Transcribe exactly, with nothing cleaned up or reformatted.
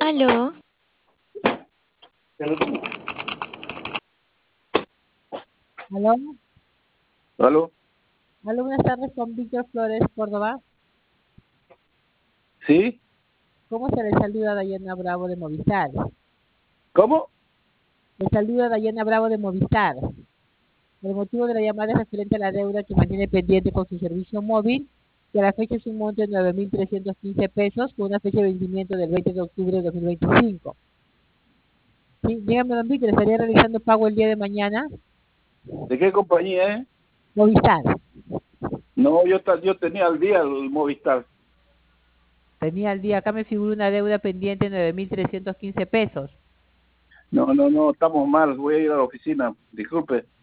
Aló, Aló, ¿Aló? aló, buenas tardes con Víctor Flores, Córdoba. ¿Sí? ¿Cómo se le saluda Dayana Bravo de Movistar? ¿Cómo? Le saluda Dayana Bravo de Movistar. El motivo de la llamada es referente a la deuda que mantiene pendiente con su servicio móvil, que a la fecha es un monto de nueve mil trescientos quince pesos, con una fecha de vencimiento del veinte de octubre de dos mil veinticinco. Sí, dígame, don Víctor, ¿estaría realizando pago el día de mañana? ¿De qué compañía es? Movistar. No, yo, ta- yo tenía al día el Movistar. Tenía al día, acá me figura una deuda pendiente de nueve mil trescientos quince pesos. No, no, no, estamos mal, voy a ir a la oficina, disculpe.